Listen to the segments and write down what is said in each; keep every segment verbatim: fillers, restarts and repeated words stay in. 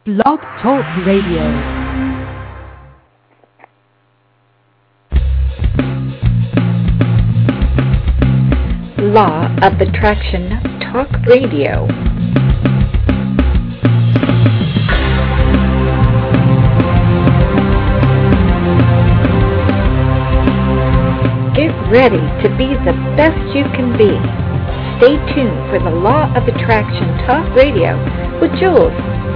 Blog Talk Radio. Law of Attraction Talk Radio. Get ready to be the best you can be. Stay tuned for the Law of Attraction Talk Radio with Jules.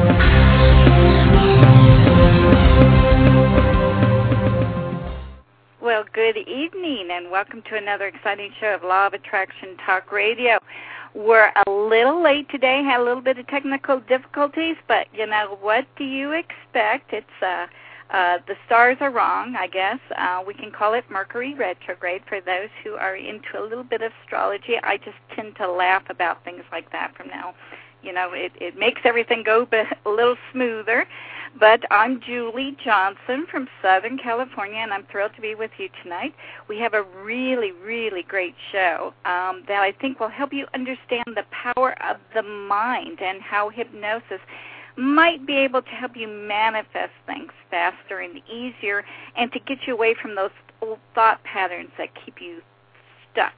Well, good evening, and welcome to another exciting show of Law of Attraction Talk Radio. We're a little late today, had a little bit of technical difficulties, but you know, what do you expect? It's uh, uh, the stars are wrong, I guess. Uh, we can call it Mercury retrograde for those who are into a little bit of astrology. I just tend to laugh about things like that from now. You know, it, it makes everything go a little smoother. But I'm Julie Johnson from Southern California, and I'm thrilled to be with you tonight. We have a really, really great show um, that I think will help you understand the power of the mind and how hypnosis might be able to help you manifest things faster and easier and to get you away from those old thought patterns that keep you stuck.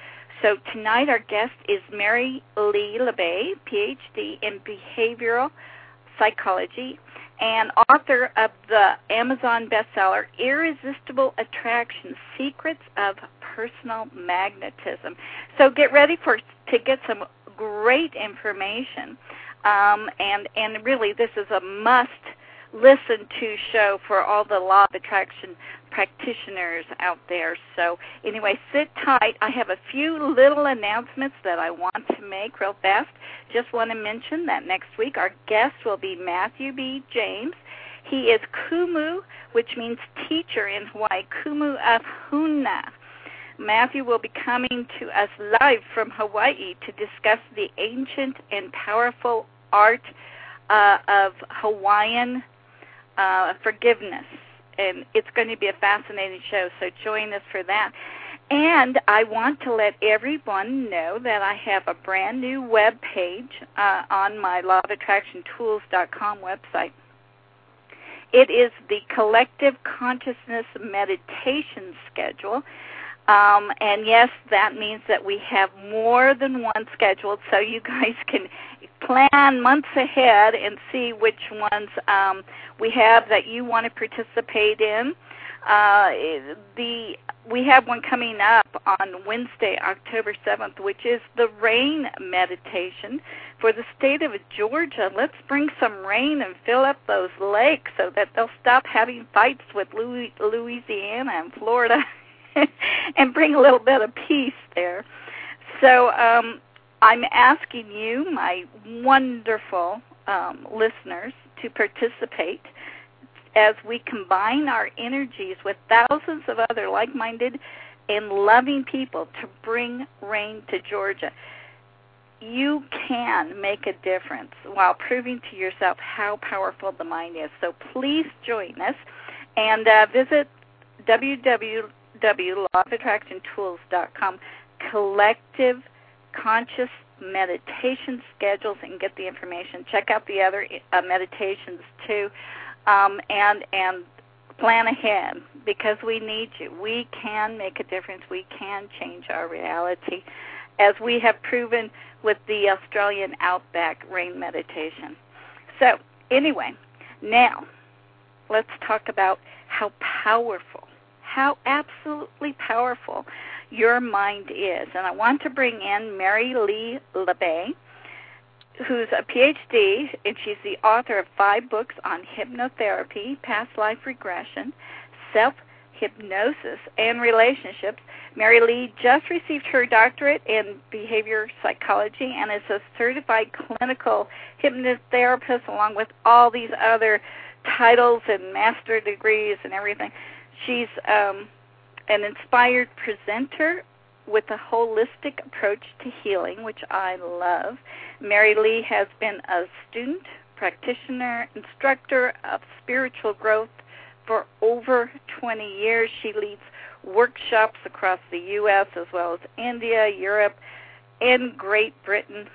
So tonight our guest is Mary Lee LeBay, P H D in Behavioral Psychology and author of the Amazon bestseller, Irresistible Attraction, Secrets of Personal Magnetism. So get ready for to get some great information. Um, and, and really, this is a must-listen-to show for all the Law of Attraction practitioners out there. So anyway, sit tight. I have a few little announcements that I want to make real fast. Just want to mention that next week our guest will be Matthew B. James. He is Kumu, which means teacher in Hawaii, Kumu of Huna. Matthew will be coming to us live from Hawaii to discuss the ancient and powerful art uh, of Hawaiian uh, forgiveness. And it's going to be a fascinating show, so join us for that. And I want to let everyone know that I have a brand new web page uh, on my law of attraction tools dot com website. It is the Collective Consciousness Meditation Schedule. Um, and yes, that means that we have more than one scheduled, so you guys can plan months ahead and see which ones um, we have that you want to participate in. Uh, the we have one coming up on Wednesday, October seventh, which is the rain meditation for the state of Georgia. Let's bring some rain and fill up those lakes so that they'll stop having fights with Louisiana and Florida. and bring a little bit of peace there. So um, I'm asking you, my wonderful um, listeners, to participate as we combine our energies with thousands of other like-minded and loving people to bring rain to Georgia. You can make a difference while proving to yourself how powerful the mind is. So please join us and uh, visit w w w law of attraction tools dot com, Collective Conscious Meditation Schedules, and get the information. Check out the other uh, meditations too, um, and and plan ahead, because we need you. We can make a difference. We can change our reality, as we have proven with the Australian Outback Rain Meditation. So anyway, now let's talk about how powerful how absolutely powerful your mind is. And I want to bring in Mary Lee LeBay, who's a P H D, and she's the author of five books on hypnotherapy, past life regression, self-hypnosis, and relationships. Mary Lee just received her doctorate in behavior psychology and is a certified clinical hypnotherapist, along with all these other titles and master degrees and everything. She's um, an inspired presenter with a holistic approach to healing, which I love. Mary Lee has been a student, practitioner, instructor of spiritual growth for over twenty years. She leads workshops across the U S as well as India, Europe, and Great Britain.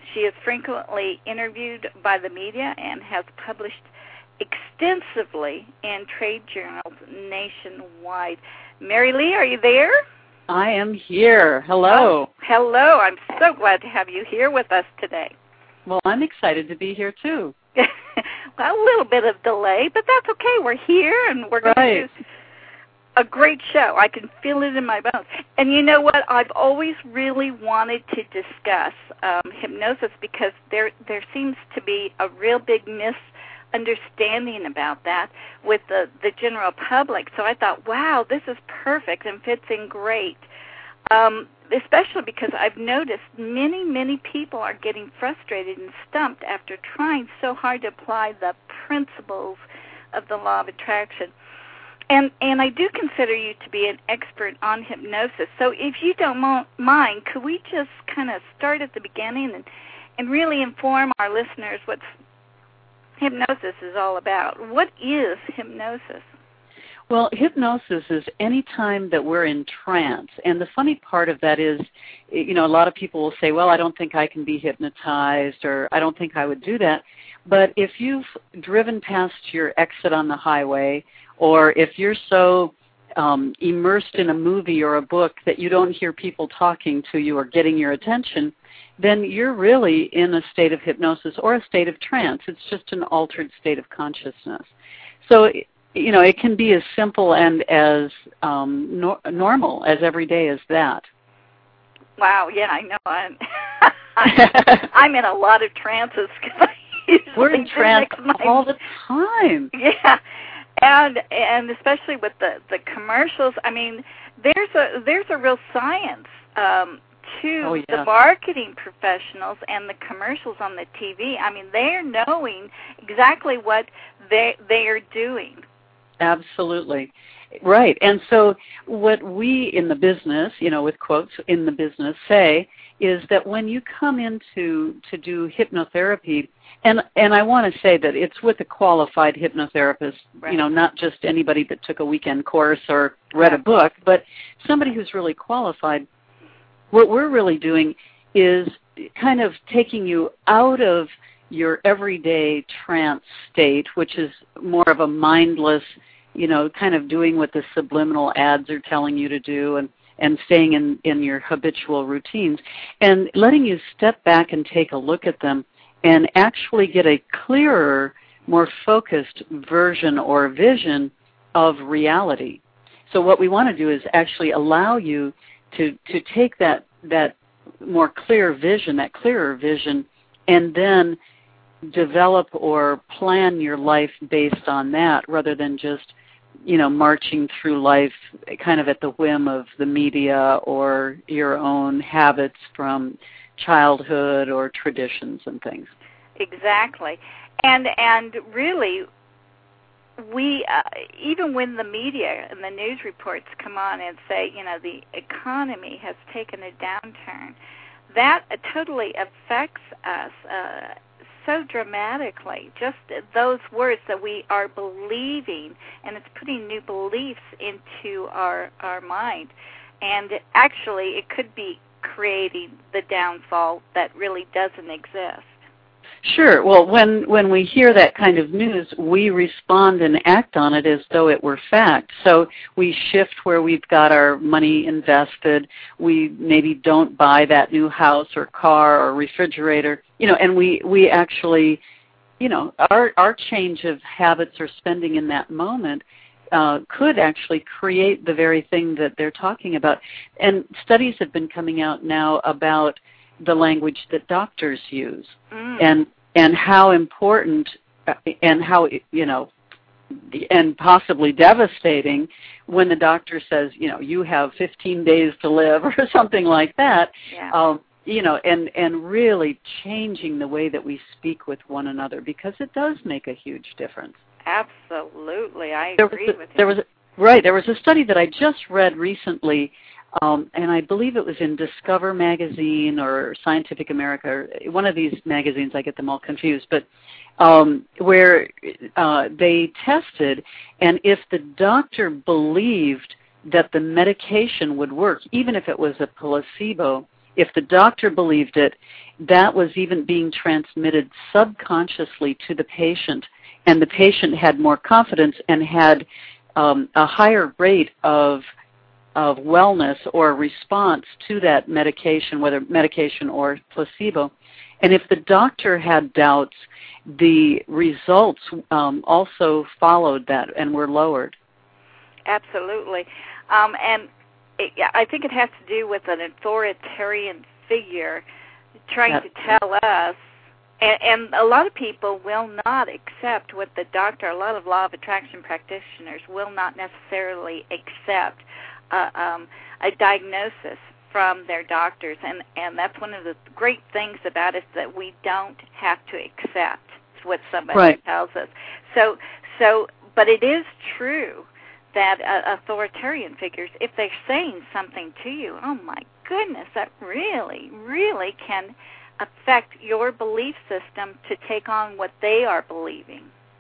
She is frequently interviewed by the media and has published extensively in trade journals nationwide. Mary Lee, are you there? I am here. Hello. Oh, hello. I'm so glad to have you here with us today. Well, I'm excited to be here, too. Well, a little bit of delay, but that's okay. We're here, and we're going right. to do a great show. I can feel it in my bones. And you know what? I've always really wanted to discuss um, hypnosis because there there seems to be a real big misunderstanding about that with the, the general public. So I thought, wow, this is perfect and fits in great, um, especially because I've noticed many, many people are getting frustrated and stumped after trying so hard to apply the principles of the law of attraction. And and I do consider you to be an expert on hypnosis. So if you don't mo- mind, could we just kind of start at the beginning and, and really inform our listeners what hypnosis is all about? What is hypnosis? Well, hypnosis is any time that we're in trance. And the funny part of that is, you know, a lot of people will say, well, I don't think I can be hypnotized, or I don't think I would do that. But if you've driven past your exit on the highway, or if you're so um, immersed in a movie or a book that you don't hear people talking to you or getting your attention, then you're really in a state of hypnosis or a state of trance. It's just an altered state of consciousness. So, you know, it can be as simple and as um, nor- normal as every day as that. Wow, yeah, I know. I'm, I'm in a lot of trances. We're in trance all the time. Yeah. And and especially with the, the commercials, I mean, there's a there's a real science um, to oh, yeah. the marketing professionals and the commercials on the T V. I mean, they're knowing exactly what they they are doing. Absolutely. Right. And so what we in the business, you know, with quotes, in the business say is that when you come into to do hypnotherapy, and and I want to say that it's with a qualified hypnotherapist, right. you know, not just anybody that took a weekend course or read a book, but somebody who's really qualified. What we're really doing is kind of taking you out of your everyday trance state, which is more of a mindless, you know, kind of doing what the subliminal ads are telling you to do, and, and staying in, in your habitual routines, and letting you step back and take a look at them and actually get a clearer, more focused version or vision of reality. So what we want to do is actually allow you to, to take that, that more clear vision, that clearer vision, and then develop or plan your life based on that, rather than just, you know, marching through life kind of at the whim of the media or your own habits from childhood or traditions and things. Exactly. And and really, we, uh, even when the media and the news reports come on and say, you know, the economy has taken a downturn, that uh, totally affects us uh, so dramatically. Just those words that we are believing, and it's putting new beliefs into our, our mind. And actually, it could be creating the downfall that really doesn't exist. Sure. Well, when, when we hear that kind of news, we respond and act on it as though it were fact. So we shift where we've got our money invested. We maybe don't buy that new house or car or refrigerator, you know, and we, we actually, you know, our, our change of habits or spending in that moment uh, could actually create the very thing that they're talking about. And studies have been coming out now about the language that doctors use, mm. and and how important and how, you know, and possibly devastating when the doctor says, you know, you have fifteen days to live or something like that. Yeah. Um, you know, and and really changing the way that we speak with one another, because it does make a huge difference. Absolutely, I there agree was a, with you. There was a, right. There was a study that I just read recently. Um, and I believe it was in Discover magazine or Scientific America, one of these magazines, I get them all confused, but um, where uh, they tested, and if the doctor believed that the medication would work, even if it was a placebo, if the doctor believed it, that was even being transmitted subconsciously to the patient, and the patient had more confidence and had um, a higher rate of of wellness or response to that medication, whether medication or placebo. And if the doctor had doubts, the results um, also followed that and were lowered. Absolutely. Um, and it, I think it has to do with an authoritarian figure trying That's to tell us, and, and a lot of people will not accept what the doctor, a lot of law of attraction practitioners will not necessarily accept uh, um, a diagnosis from their doctors, and, and that's one of the great things about it, is that we don't have to accept what somebody right. tells us. So, so, but it is true that uh, authoritarian figures, if they're saying something to you, oh my goodness, that really, really can affect your belief system to take on what they are believing.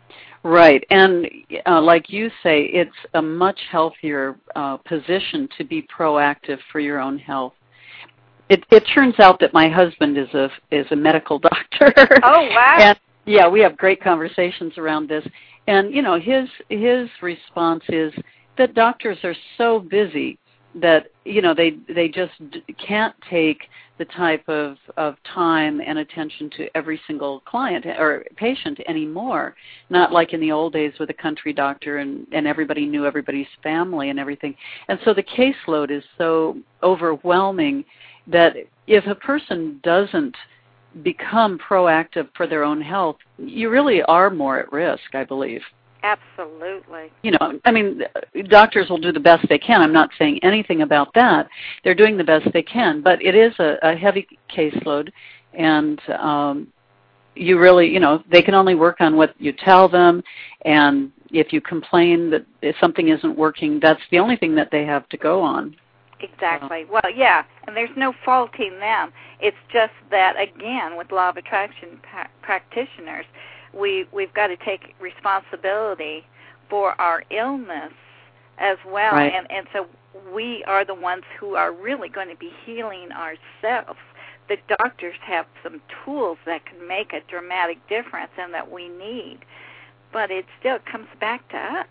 Right, and uh, like you say, it's a much healthier uh, position to be proactive for your own health. It, it turns out that my husband is a is a medical doctor. Oh wow! And yeah, we have great conversations around this. And you know, his his response is that doctors are so busy that you know they they just can't take the type of, of time and attention to every single client or patient anymore. Not like in the old days with a country doctor and, and everybody knew everybody's family and everything. And so the caseload is so overwhelming that if a person doesn't become proactive for their own health, you really are more at risk, I believe. Absolutely. You know, I mean, doctors will do the best they can. I'm not saying anything about that. They're doing the best they can, but it is a, a heavy caseload, and um, you really, you know, they can only work on what you tell them, and if you complain that if something isn't working, that's the only thing that they have to go on. Exactly. Well, yeah, and there's no faulting them. It's just that, again, with law of attraction pa- practitioners, we, we've got to take responsibility for our illness as well. Right. And, and so we are the ones who are really going to be healing ourselves. The doctors have some tools that can make a dramatic difference and that we need, but it still comes back to us.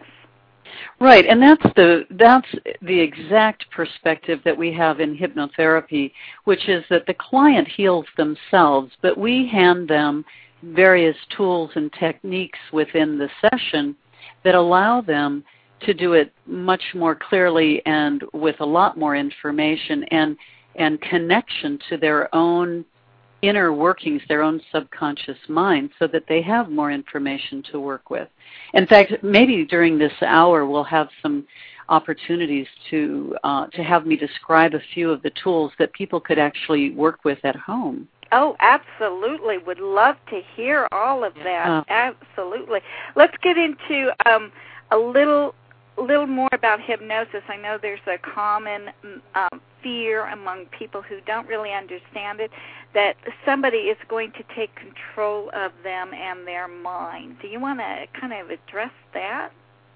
Right, and that's the that's the exact perspective that we have in hypnotherapy, which is that the client heals themselves, but we hand them various tools and techniques within the session that allow them to do it much more clearly and with a lot more information and and connection to their own inner workings, their own subconscious mind, so that they have more information to work with. In fact, maybe during this hour we'll have some opportunities to uh, to have me describe a few of the tools that people could actually work with at home. Oh, absolutely. Would love to hear all of that. Yeah. Absolutely. Let's get into um, a little little more about hypnosis. I know there's a common um, fear among people who don't really understand it, that somebody is going to take control of them and their mind. Do you want to kind of address that?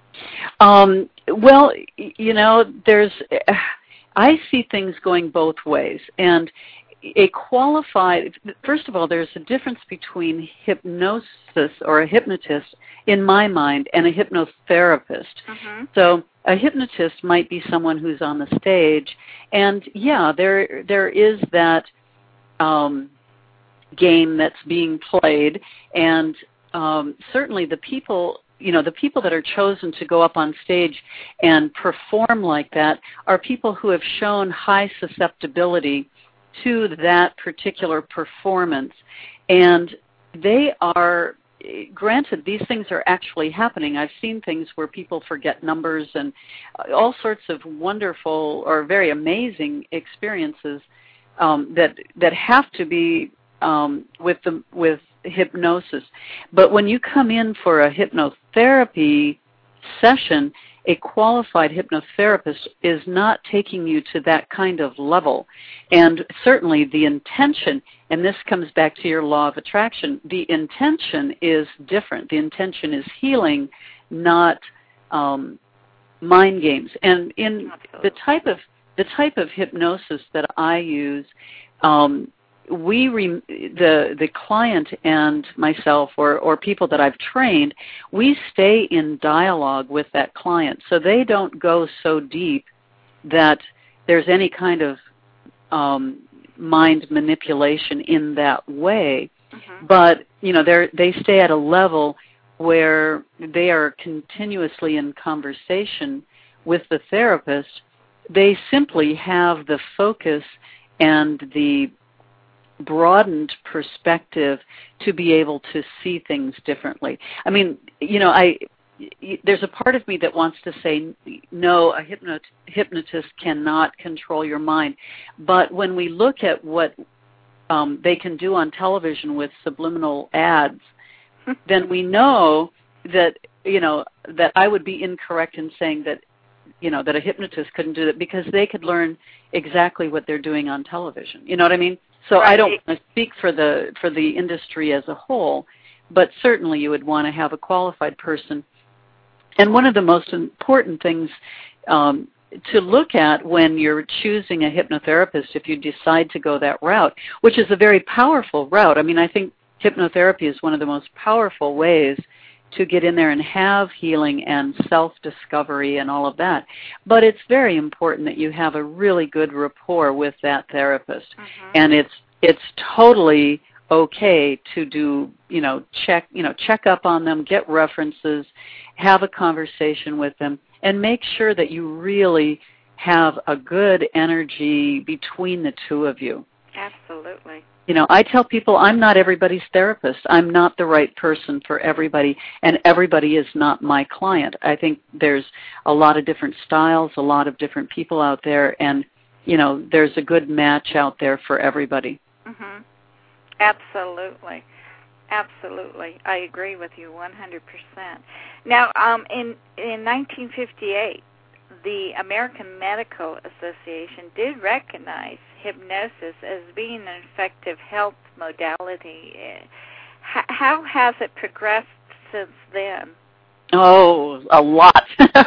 Um, well, you know, there's, I see things going both ways. And a qualified, first of all, there's a difference between hypnosis or a hypnotist, in my mind, and a hypnotherapist. Mm-hmm. So a hypnotist might be someone who's on the stage, and yeah, there there is that um, game that's being played, and um, certainly the people, you know, the people that are chosen to go up on stage and perform like that are people who have shown high susceptibility to that particular performance, and they are, granted, these things are actually happening. I've seen things where people forget numbers and all sorts of wonderful or very amazing experiences um, that that have to be um, with the with hypnosis. But when you come in for a hypnotherapy session, a qualified hypnotherapist is not taking you to that kind of level. And certainly the intention, and this comes back to your law of attraction, the intention is different. The intention is healing, not um, mind games. And in the type of the type of hypnosis that I use, um, we re- the the client and myself, or or people that I've trained, we stay in dialogue with that client, so they don't go so deep that there's any kind of um, mind manipulation in that way. Mm-hmm. But you know, they they stay at a level where they are continuously in conversation with the therapist. They simply have the focus and the broadened perspective to be able to see things differently. I mean, you know, I there's a part of me that wants to say, no, a hypnot, hypnotist cannot control your mind. But when we look at what um, they can do on television with subliminal ads, then we know that, you know, that I would be incorrect in saying that, you know, that a hypnotist couldn't do that, because they could learn exactly what they're doing on television. You know what I mean? So right. I don't want to speak for the for the industry as a whole, but certainly you would want to have a qualified person. And one of the most important things um, to look at when you're choosing a hypnotherapist, if you decide to go that route, which is a very powerful route. I mean, I think hypnotherapy is one of the most powerful ways to get in there and have healing and self-discovery and all of that. But it's very important that you have a really good rapport with that therapist. Mm-hmm. And it's it's totally okay to do, you know, check, you know, check up on them, get references, have a conversation with them, and make sure that you really have a good energy between the two of you. Absolutely. You know, I tell people I'm not everybody's therapist. I'm not the right person for everybody, and everybody is not my client. I think there's a lot of different styles, a lot of different people out there, and, you know, there's a good match out there for everybody. Mm-hmm. Absolutely. Absolutely. I agree with you one hundred percent. Now, um, in, in nineteen fifty-eight, the American Medical Association did recognize hypnosis as being an effective health modality. H- how has it progressed since then? Oh, a lot.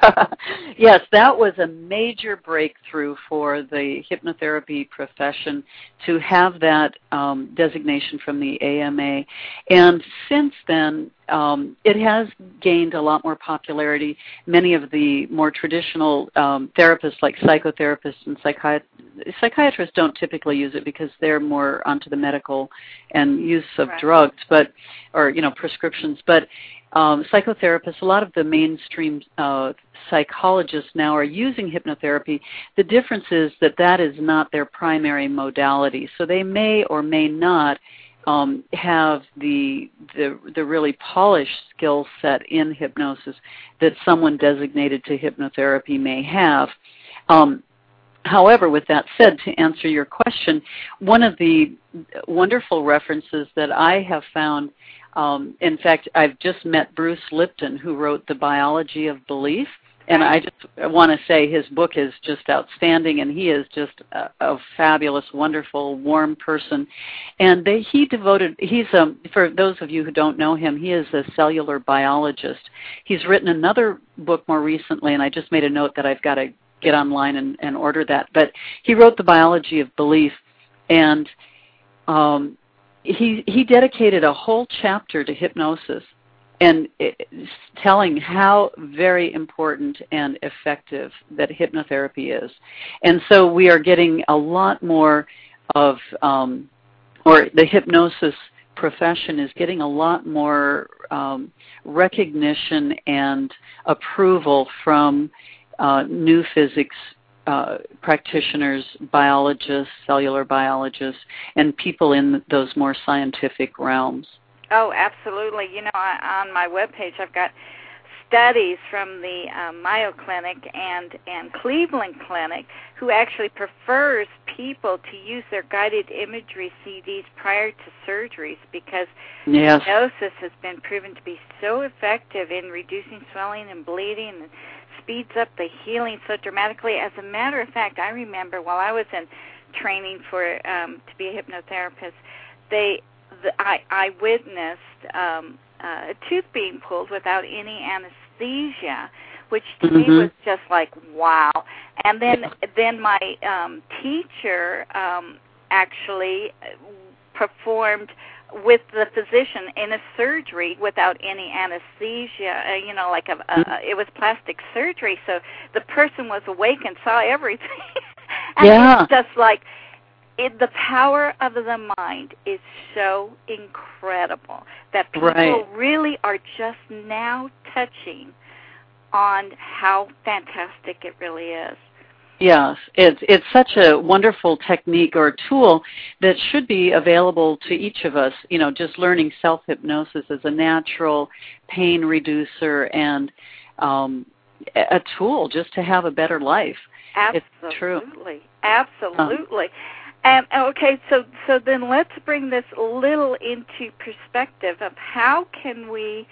Yes, that was a major breakthrough for the hypnotherapy profession to have that um, designation from the A M A. And since then, um, it has gained a lot more popularity. Many of the more traditional um, therapists, like psychotherapists and psychiatrists, psychiatrists don't typically use it because they're more onto the medical and use of right. drugs, but or you know prescriptions. But um, psychotherapists, a lot of the mainstream uh, psychologists now are using hypnotherapy. The difference is that that is not their primary modality, so they may or may not um, have the, the the really polished skill set in hypnosis that someone designated to hypnotherapy may have. Um, However, with that said, to answer your question, one of the wonderful references that I have found, um, in fact, I've just met Bruce Lipton, who wrote The Biology of Belief, and I just want to say his book is just outstanding, and he is just a, a fabulous, wonderful, warm person. And they, he devoted, he's a, for those of you who don't know him, he is a cellular biologist. He's written another book more recently, and I just made a note that I've got to get online and, and order that. But he wrote The Biology of Belief, and um, he he dedicated a whole chapter to hypnosis and it, telling how very important and effective that hypnotherapy is. And so we are getting a lot more of, um, or the hypnosis profession is getting a lot more um, recognition and approval from Uh, new physics uh, practitioners, biologists, cellular biologists, and people in those more scientific realms. Oh, absolutely. You know, I, on my webpage, I've got studies from the um, Mayo Clinic and, and Cleveland Clinic who actually prefers people to use their guided imagery C Ds prior to surgeries because yes. hypnosis has been proven to be so effective in reducing swelling and bleeding and speeds up the healing so dramatically. As a matter of fact, I remember while I was in training for um, to be a hypnotherapist, they the, I, I witnessed um, uh, a tooth being pulled without any anesthesia, which to mm-hmm. me was just like wow. And then then my um, teacher um, actually performed with the physician in a surgery without any anesthesia. Uh, you know, like a, a it was plastic surgery, so the person was awake and saw everything. And yeah. it's just like it, the power of the mind is so incredible that people right. really are just now touching on how fantastic it really is. Yes, it's it's such a wonderful technique or tool that should be available to each of us. You know, just learning self-hypnosis as a natural pain reducer and um, a tool just to have a better life. Absolutely, it's true. Absolutely. Um, and okay, so so then let's bring this a little into perspective of how can we.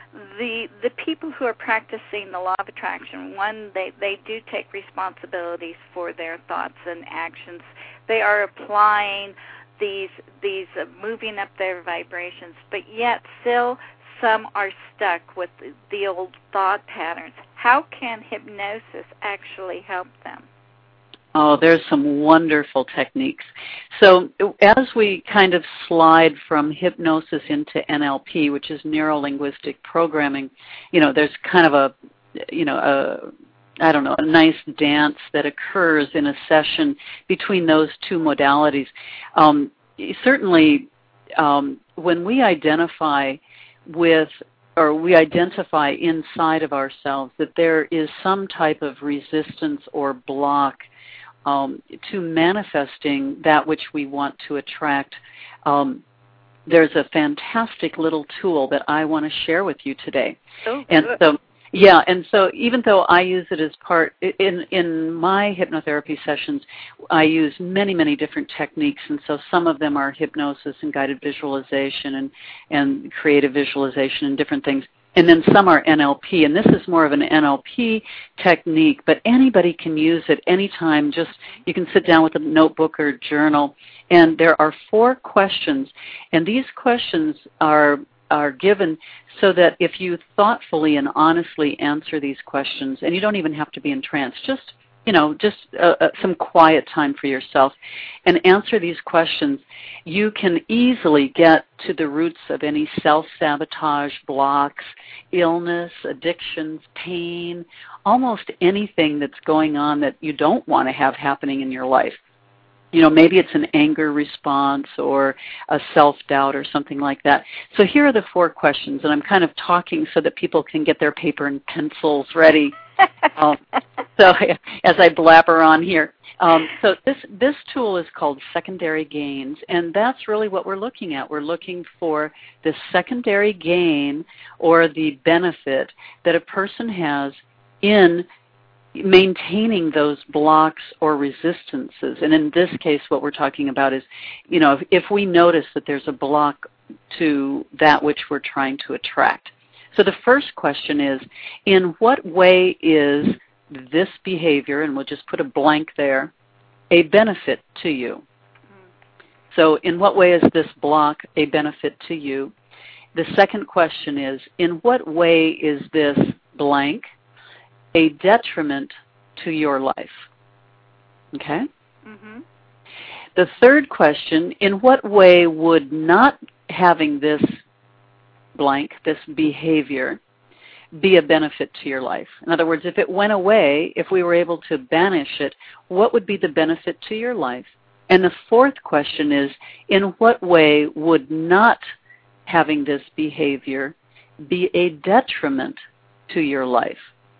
The the people who are practicing the law of attraction, one, they, they do take responsibilities for their thoughts and actions. They are applying these these uh, moving up their vibrations, but yet still some are stuck with the, the old thought patterns. How can hypnosis actually help them? Oh, there's some wonderful techniques. So as we kind of slide from hypnosis into N L P, which is neuro-linguistic programming, you know, there's kind of a, you know, a, I don't know, a nice dance that occurs in a session between those two modalities. Um, certainly, um, when we identify with or we identify inside of ourselves that there is some type of resistance or block Um, to manifesting that which we want to attract, um, there's a fantastic little tool that I want to share with you today. Oh, and good. so, yeah, and so even though I use it as part, in, in my hypnotherapy sessions, I use many, many different techniques, and so some of them are hypnosis and guided visualization and, and creative visualization and different things. And then some are N L P, and this is more of an N L P technique, but anybody can use it anytime. Just you can sit down with a notebook or journal, and there are four questions, and these questions are are given so that if you thoughtfully and honestly answer these questions, and you don't even have to be entranced, just you know, just uh, uh, some quiet time for yourself, and answer these questions, you can easily get to the roots of any self-sabotage, blocks, illness, addictions, pain, almost anything that's going on that you don't want to have happening in your life. You know, maybe it's an anger response or a self-doubt or something like that. So here are the four questions, and I'm kind of talking so that people can get their paper and pencils ready. um, so as I blabber on here. Um, so this, this tool is called secondary gains, and that's really what we're looking at. We're looking for the secondary gain or the benefit that a person has in maintaining those blocks or resistances. And in this case, what we're talking about is, you know, if, if we notice that there's a block to that which we're trying to attract. So the first question is, in what way is this behavior, and we'll just put a blank there, a benefit to you? So in what way is this block a benefit to you? The second question is, in what way is this blank a detriment to your life? Okay? Mm-hmm. The third question, in what way would not having this blank, this behavior, be a benefit to your life? In other words, if it went away, if we were able to banish it, what would be the benefit to your life? And the fourth question is, in what way would not having this behavior be a detriment to your life?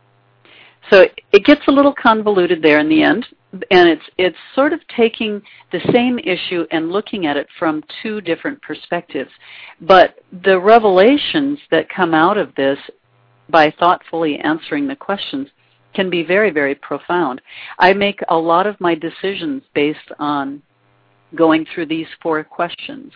So it gets a little convoluted there in the end, and it's it's sort of taking the same issue and looking at it from two different perspectives. But the revelations that come out of this by thoughtfully answering the questions can be very, very profound. I make a lot of my decisions based on going through these four questions.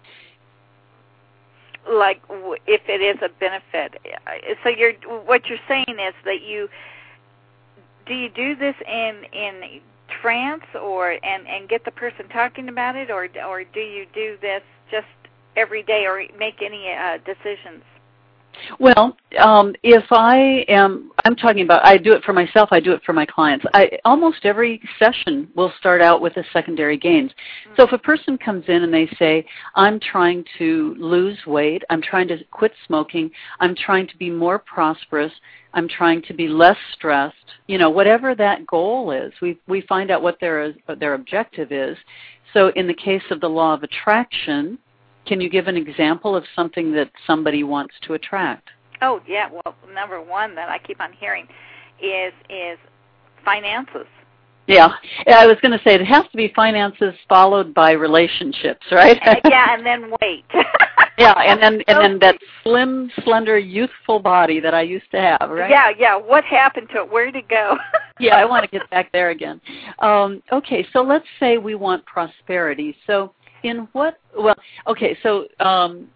Like if it is a benefit. So you're what you're saying is that you do you do this in in trance or and, and get the person talking about it, or or do you do this just every day or make any uh, decisions? Well, um, if I am, I'm talking about, I do it for myself, I do it for my clients. I, almost every session will start out with a secondary gains. Mm-hmm. So if a person comes in and they say, I'm trying to lose weight, I'm trying to quit smoking, I'm trying to be more prosperous, I'm trying to be less stressed, you know, whatever that goal is, we we find out what their their objective is. So in the case of the law of attraction, can you give an example of something that somebody wants to attract? Oh, yeah. Well, number one that I keep on hearing is is finances. Yeah. I was going to say it has to be finances followed by relationships, right? uh, yeah, and then weight. Yeah, and then and then that slim, slender, youthful body that I used to have, right? Yeah, yeah. What happened to it? Where did it go? Yeah, I want to get back there again. Um, okay, so let's say we want prosperity. So in what, well, okay, so, um,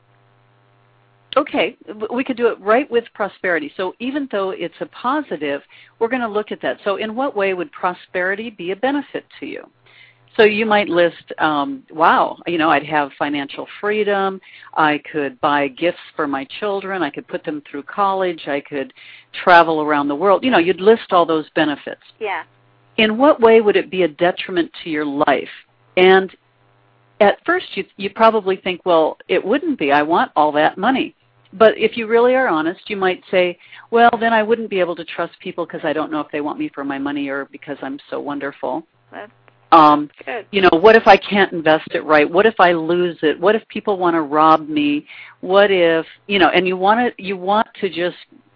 okay, we could do it right with prosperity. So even though it's a positive, we're going to look at that. So in what way would prosperity be a benefit to you? So you might list, um, wow, you know, I'd have financial freedom. I could buy gifts for my children. I could put them through college. I could travel around the world. You know, you'd list all those benefits. Yeah. In what way would it be a detriment to your life? And at first you you probably think, well, it wouldn't be. I want all that money. But if you really are honest, you might say, well, then I wouldn't be able to trust people because I don't know if they want me for my money or because I'm so wonderful. That's Um, good. You know, what if I can't invest it right? What if I lose it? What if people want to rob me? What if, you know, and you want to, you want to just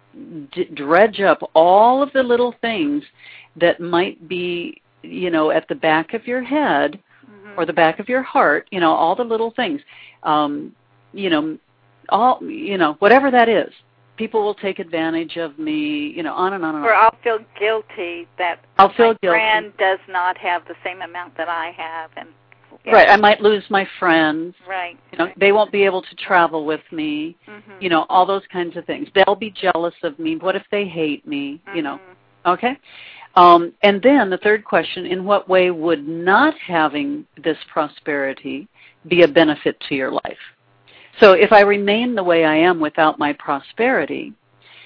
d- dredge up all of the little things that might be, you know, at the back of your head mm-hmm. or the back of your heart, you know, all the little things, um, you know, all, you know, whatever that is. People will take advantage of me, you know, on and on and on. Or I'll feel guilty that I'll feel my guilty. friend does not have the same amount that I have. and yeah. Right, I might lose my friends. Right. You know, right. they won't be able to travel with me. Mm-hmm. You know, all those kinds of things. They'll be jealous of me. What if they hate me? Mm-hmm. You know, okay? Um, and then the third question, in what way would not having this prosperity be a benefit to your life? So if I remain the way I am without my prosperity,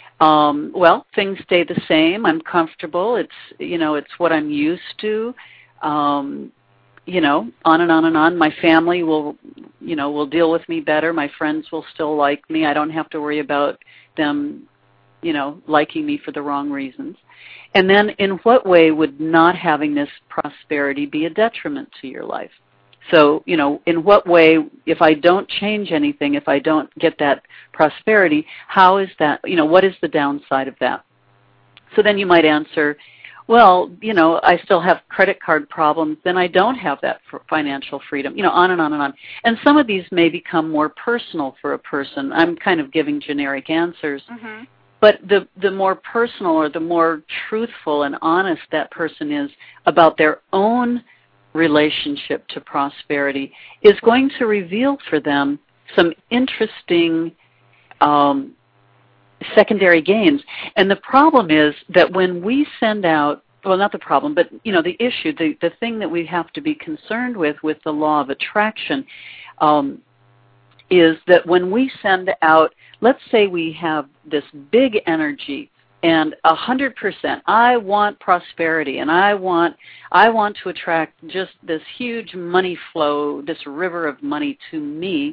um, well, things stay the same. I'm comfortable. It's, you know, it's what I'm used to. Um, you know, on and on and on. My family will, you know, will deal with me better. My friends will still like me. I don't have to worry about them, you know, liking me for the wrong reasons. And then in what way would not having this prosperity be a detriment to your life? So, you know, in what way, if I don't change anything, if I don't get that prosperity, how is that, you know, what is the downside of that? So then you might answer, well, you know, I still have credit card problems, then I don't have that financial freedom, you know, on and on and on. And some of these may become more personal for a person. I'm kind of giving generic answers. Mm-hmm. But the, the more personal or the more truthful and honest that person is about their own relationship to prosperity is going to reveal for them some interesting um, secondary gains. And the problem is that when we send out, well, not the problem, but, you know, the issue, the, the thing that we have to be concerned with with the law of attraction um, is that when we send out, let's say we have this big energy and a hundred percent, I want prosperity, and I want, I want to attract just this huge money flow, this river of money to me.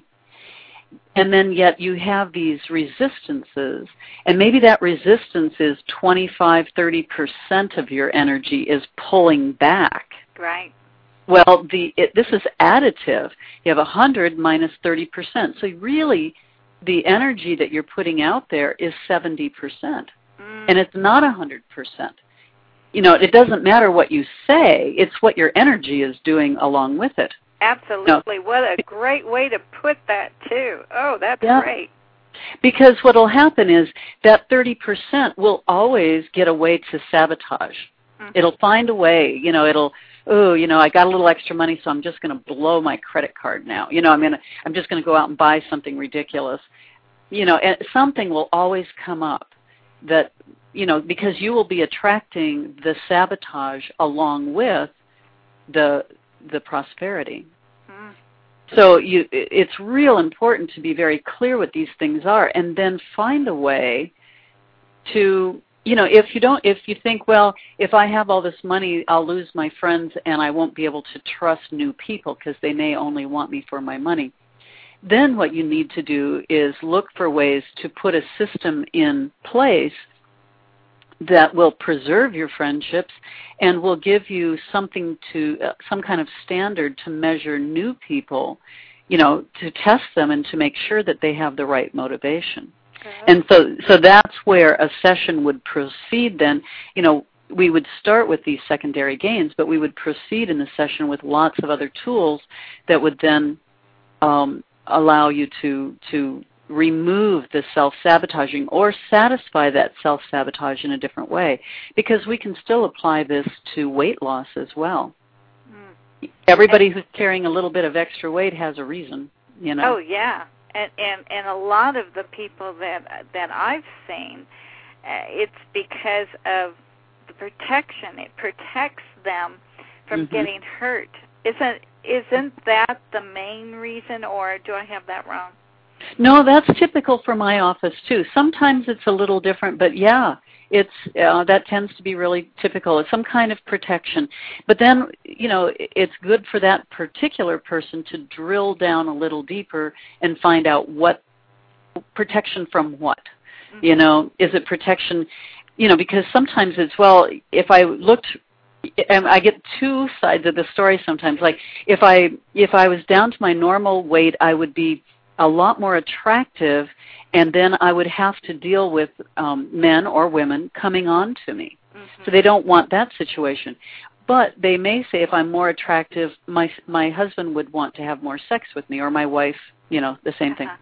And then yet you have these resistances, and maybe that resistance is twenty-five, thirty percent of your energy is pulling back. Right. Well, the it, this is additive. You have one hundred minus thirty percent. So really, the energy that you're putting out there is seventy percent. And it's not one hundred percent. You know, it doesn't matter what you say. It's what your energy is doing along with it. Absolutely. No. What a great way to put that, too. Oh, that's yeah. great. Because what will happen is that thirty percent will always get a way to sabotage. Mm-hmm. It'll find a way. You know, it'll, oh, you know, I got a little extra money, so I'm just going to blow my credit card now. You know, I'm gonna, I'm just going to go out and buy something ridiculous. You know, and something will always come up. That, you know, because you will be attracting the sabotage along with the the prosperity. Mm. So you, it's real important to be very clear what these things are and then find a way to you know, if you don't, if you think, well, if I have all this money, I'll lose my friends and I won't be able to trust new people because they may only want me for my money. Then what you need to do is look for ways to put a system in place that will preserve your friendships and will give you something to, uh, some kind of standard to measure new people, you know, to test them and to make sure that they have the right motivation. Okay. And so, so that's where a session would proceed then. You know, we would start with these secondary gains, but we would proceed in the session with lots of other tools that would then um, allow you to to remove the self-sabotaging or satisfy that self-sabotage in a different way, because we can still apply this to weight loss as well. Mm. Everybody who's carrying a little bit of extra weight has a reason, you know. Oh, yeah. And and, and a lot of the people that that I've seen, uh, it's because of the protection. It protects them from mm-hmm. getting hurt. Isn't isn't that the main reason, or do I have that wrong? No, that's typical for my office too. Sometimes it's a little different, but yeah, it's uh, that tends to be really typical. It's some kind of protection. But then, you know, it's good for that particular person to drill down a little deeper and find out what protection from what. Mm-hmm. You know, is it protection, you know, because sometimes it's, well, if I looked, and I get two sides of the story sometimes. Like if I if I was down to my normal weight, I would be a lot more attractive, and then I would have to deal with um, men or women coming on to me. Mm-hmm. So they don't want that situation. But they may say, if I'm more attractive, my my husband would want to have more sex with me, or my wife, you know, the same uh-huh. thing.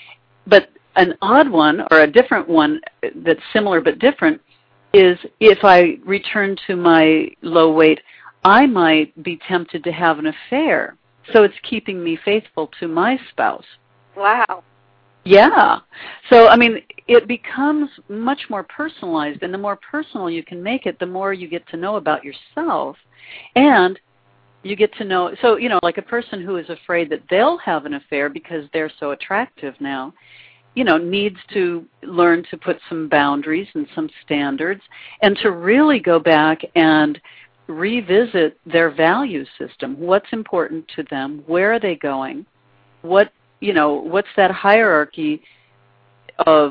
But an odd one, or a different one that's similar but different, is if I return to my low weight, I might be tempted to have an affair. So it's keeping me faithful to my spouse. Wow. Yeah. So, I mean, it becomes much more personalized, and the more personal you can make it, the more you get to know about yourself, and you get to know, so, you know, like a person who is afraid that they'll have an affair because they're so attractive now, you know, needs to learn to put some boundaries and some standards, and to really go back and revisit their value system. What's important to them? Where are they going? What, you know, what's that hierarchy of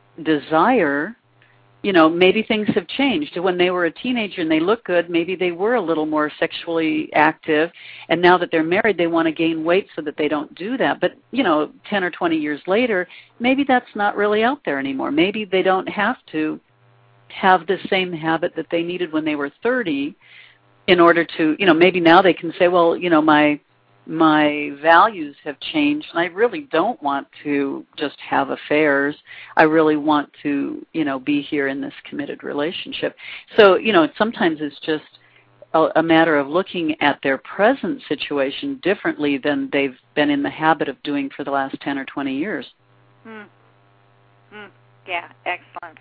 desire? You know, maybe things have changed. When they were a teenager and they look good, maybe they were a little more sexually active, and now that they're married, they want to gain weight so that they don't do that. But, you know, ten or twenty years later, maybe that's not really out there anymore. Maybe they don't have to have the same habit that they needed when they were thirty in order to, you know, maybe now they can say, well, you know, my my values have changed, and I really don't want to just have affairs. I really want to, you know, be here in this committed relationship. So, you know, sometimes it's just a, a matter of looking at their present situation differently than they've been in the habit of doing for the last ten or twenty years. Hmm. Hmm. Yeah, excellent.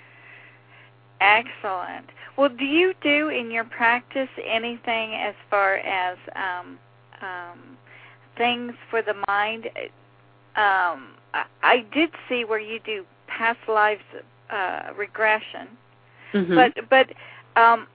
Excellent. Well, do you do in your practice anything as far as um, um, things for the mind? Um, I, I did see where you do past lives uh, regression, mm-hmm. but but um,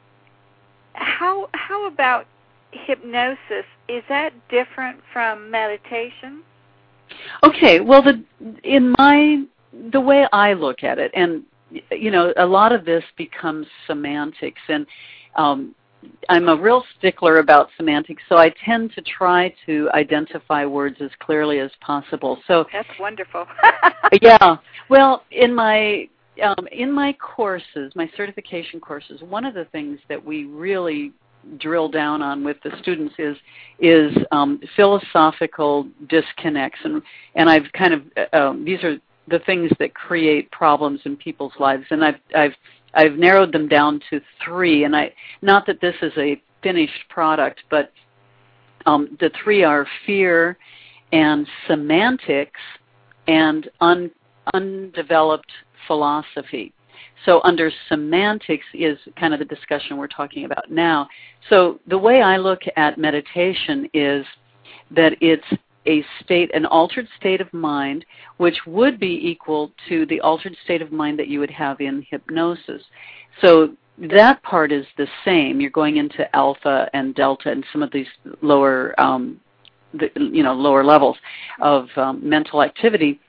how how about hypnosis? Is that different from meditation? Okay. Well, the in my the way I look at it, and you know, a lot of this becomes semantics, and um, I'm a real stickler about semantics, so I tend to try to identify words as clearly as possible. So that's wonderful. Yeah. Well, in my um, in my courses, my certification courses, one of the things that we really drill down on with the students is is um, philosophical disconnects, and and I've kind of um, these are the things that create problems in people's lives, and I've I've I've narrowed them down to three. And I not that this is a finished product, but um, the three are fear, and semantics, and un, undeveloped philosophy. So under semantics is kind of the discussion we're talking about now. So the way I look at meditation is that it's a state, an altered state of mind, which would be equal to the altered state of mind that you would have in hypnosis. So that part is the same. You're going into alpha and delta and some of these lower, um, the, you know, lower levels of um, mental activity.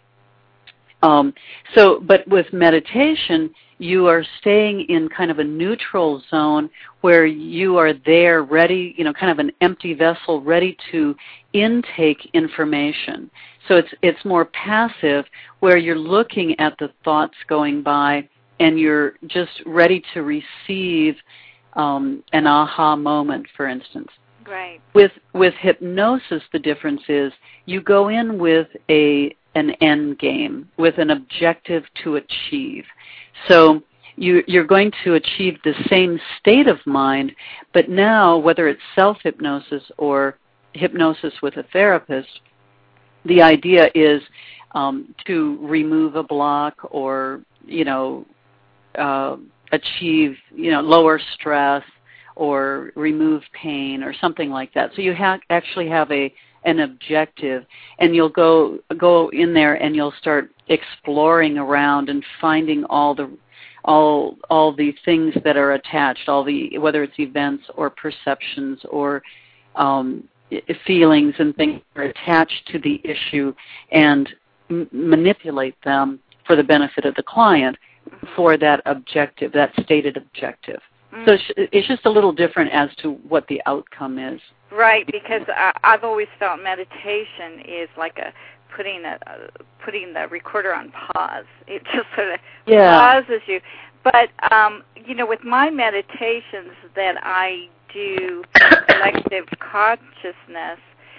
Um, so, but with meditation, you are staying in kind of a neutral zone where you are there ready, you know, kind of an empty vessel ready to intake information. So it's it's more passive where you're looking at the thoughts going by and you're just ready to receive um, an aha moment, for instance. Right. With with hypnosis, the difference is you go in with a an end game, with an objective to achieve. So you, you're going to achieve the same state of mind, but now, whether it's self-hypnosis or hypnosis with a therapist, the idea is um, to remove a block or, you know, uh, achieve, you know, lower stress or remove pain or something like that. So you ha- actually have a an objective, and you'll go go in there and you'll start exploring around and finding all the all all the things that are attached, all the whether it's events or perceptions or um, feelings and things that are attached to the issue, and m- manipulate them for the benefit of the client for that objective, that stated objective. Mm. So it's just a little different as to what the outcome is. Right, because I, I've always felt meditation is like a putting a uh, putting the recorder on pause. It just sort of yeah. pauses you. But um, you know, with my meditations that I do, collective consciousness,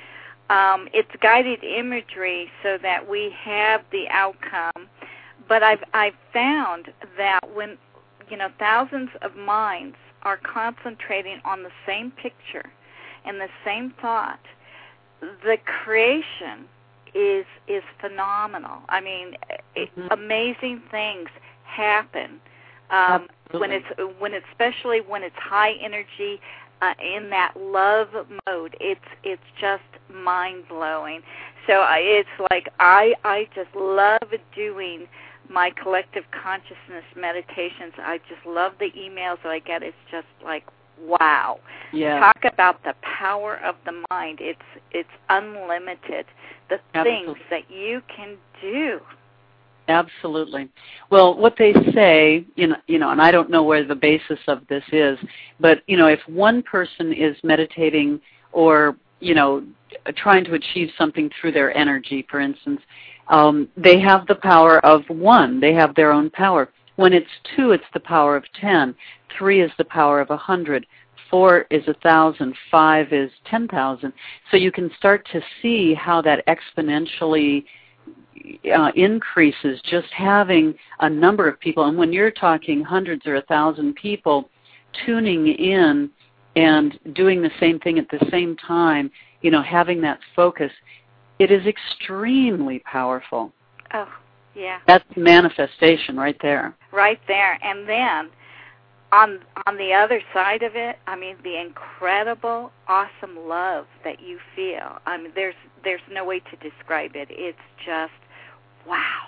um, it's guided imagery so that we have the outcome. But I've I've found that when you know thousands of minds are concentrating on the same picture and the same thought, the creation is is phenomenal. I mean, mm-hmm. it, amazing things happen um, when it's when it's, especially when it's high energy uh, in that love mode. It's it's just mind blowing. So I, it's like I I just love doing my collective consciousness meditations. I just love the emails that I get. It's just like, wow. Yeah. Talk about the power of the mind. It's it's unlimited. The Absolutely. Things that you can do. Absolutely. Well, what they say, you know, you know, and I don't know where the basis of this is, but, you know, if one person is meditating or, you know, trying to achieve something through their energy, for instance, um, they have the power of one. They have their own power. When it's two, it's the power of ten. Three is the power of a hundred. Four is a thousand. Five is ten thousand. So you can start to see how that exponentially uh, increases just having a number of people. And when you're talking hundreds or a thousand people tuning in and doing the same thing at the same time, you know, having that focus, it is extremely powerful. Oh, yeah. That's manifestation right there. Right there. And then on on the other side of it, I mean, the incredible, awesome love that you feel. I mean, there's there's no way to describe it. It's just, wow.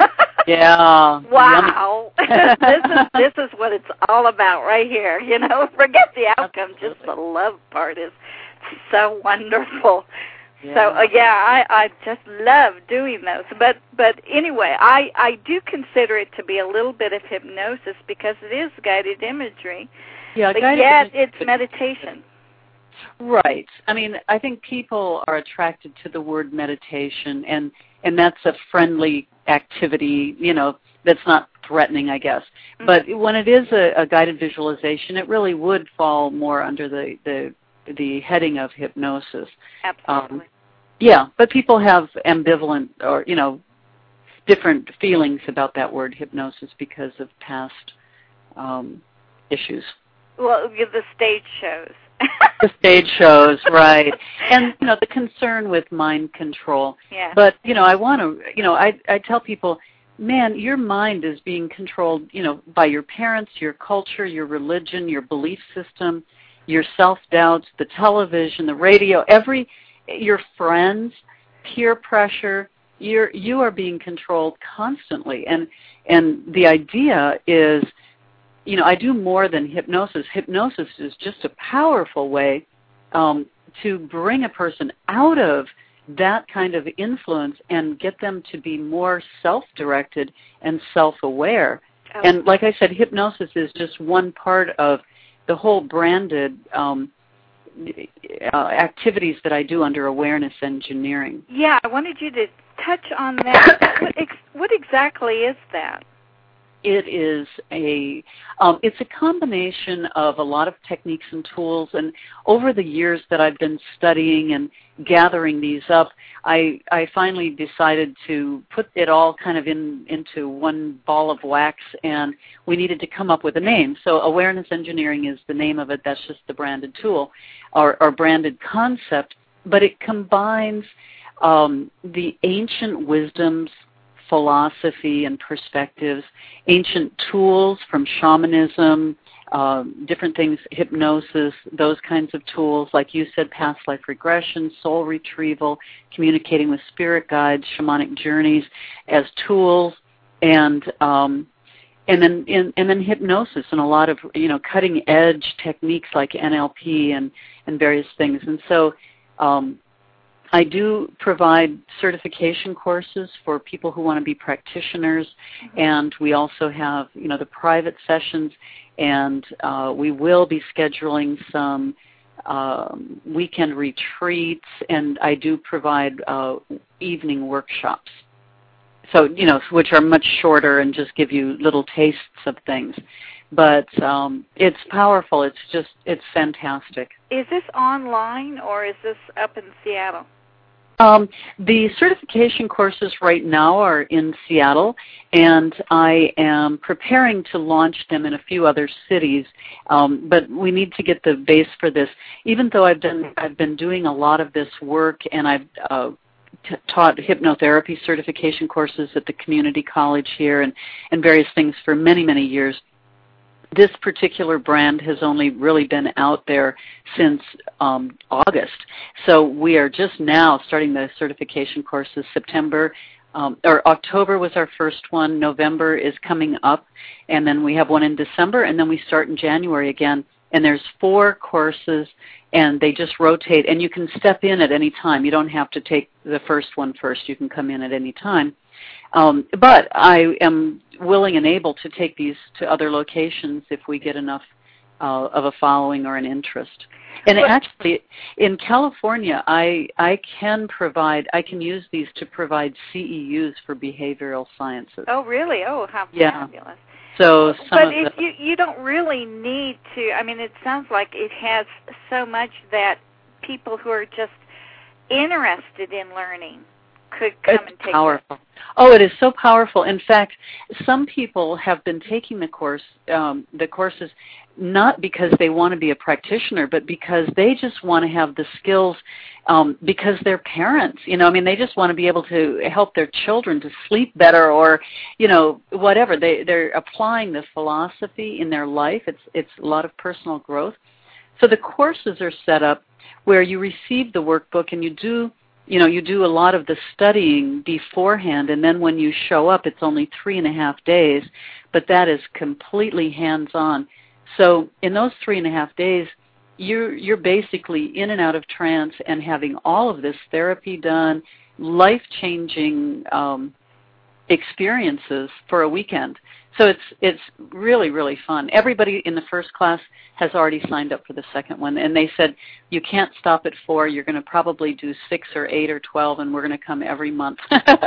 Yeah. Wow. this is this is what it's all about right here. You know, forget the outcome. Absolutely. Just the love part is so wonderful. Yeah. So uh, yeah, I, I just love doing those. But but anyway, I, I do consider it to be a little bit of hypnosis because it is guided imagery. Yeah, but guided yet imagery. It's meditation. Right. I mean, I think people are attracted to the word meditation, and and that's a friendly activity, you know, that's not threatening, I guess. Mm-hmm. But when it is a, a guided visualization, it really would fall more under the the the heading of hypnosis. Absolutely. Um, yeah, but people have ambivalent or, you know, different feelings about that word hypnosis because of past um, issues. Well, the stage shows. The stage shows, right. And, you know, the concern with mind control. Yeah. But, you know, I want to, you know, I, I tell people, man, your mind is being controlled, you know, by your parents, your culture, your religion, your belief system, your self-doubts, the television, the radio, every, your friends. peer pressure. You're you are being controlled constantly, and and the idea is, you know, I do more than hypnosis. Hypnosis is just a powerful way um, to bring a person out of that kind of influence and get them to be more self-directed and self-aware. Oh. And like I said, hypnosis is just one part of the whole branded um, uh, activities that I do under awareness engineering. Yeah, I wanted you to touch on that. what, ex- what exactly is that? It is a, um, it's a combination of a lot of techniques and tools, and over the years that I've been studying and gathering these up, I, I finally decided to put it all kind of in into one ball of wax, and we needed to come up with a name. So awareness engineering is the name of it. That's just the branded tool or, or branded concept, but it combines um, the ancient wisdoms, philosophy and perspectives, ancient tools from shamanism, uh, different things, hypnosis, those kinds of tools, like you said, past life regression, soul retrieval, communicating with spirit guides, shamanic journeys as tools, and um, and then in, and then hypnosis and a lot of, you know, cutting edge techniques like N L P and and various things. And so um, I do provide certification courses for people who want to be practitioners, mm-hmm. and we also have, you know, the private sessions, and uh, we will be scheduling some um, weekend retreats, and I do provide uh, evening workshops. So, you know, which are much shorter and just give you little tastes of things. But um, it's powerful. It's just, it's fantastic. Is this online or is this up in Seattle? Um, the certification courses right now are in Seattle, and I am preparing to launch them in a few other cities. Um, but we need to get the base for this. Even though I've done, I've been doing a lot of this work, and I've uh, t- taught hypnotherapy certification courses at the community college here, and, and various things for many, many years. This particular brand has only really been out there since um, August. So we are just now starting the certification courses. September um, or October was our first one. November is coming up, and then we have one in December, and then we start in January again. And there's four courses, and they just rotate, and you can step in at any time. You don't have to take the first one first. You can come in at any time. Um, but I am willing and able to take these to other locations if we get enough uh, of a following or an interest. And actually, in California, I I can provide, I can use these to provide C E Us for behavioral sciences. Oh, really? Oh, how yeah. fabulous. So some but of if the, you, you don't really need to, I mean, it sounds like it has so much that people who are just interested in learning could come it's and take powerful. it. Oh, it is so powerful. In fact, some people have been taking the course, um, the courses, not because they want to be a practitioner, but because they just want to have the skills um, because they're parents. You know, I mean, they just want to be able to help their children to sleep better, or, you know, whatever. They they're applying the philosophy in their life. It's it's a lot of personal growth. So the courses are set up where you receive the workbook and you do. You know, you do a lot of the studying beforehand, and then when you show up, it's only three and a half days, but that is completely hands-on. So in those three and a half days, you're, you're basically in and out of trance and having all of this therapy done, life-changing um, experiences for a weekend. So it's it's really, really fun. Everybody in the first class has already signed up for the second one, and they said, you can't stop at four. You're going to probably do six or eight or twelve, and we're going to come every month.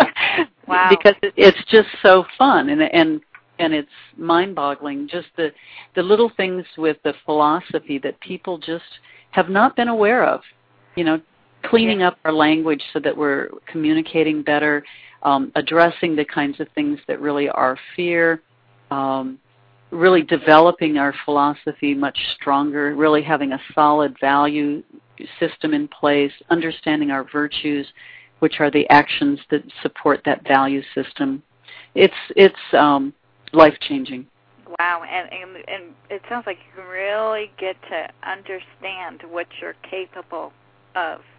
Wow. Because it's just so fun, and and and it's mind-boggling, just the, the little things with the philosophy that people just have not been aware of. You know, cleaning up our language so that we're communicating better, um, addressing the kinds of things that really are fear, Um, really developing our philosophy much stronger, really having a solid value system in place, understanding our virtues, which are the actions that support that value system. It's it's um, life-changing. Wow, and, and and it sounds like you can really get to understand what you're capable of.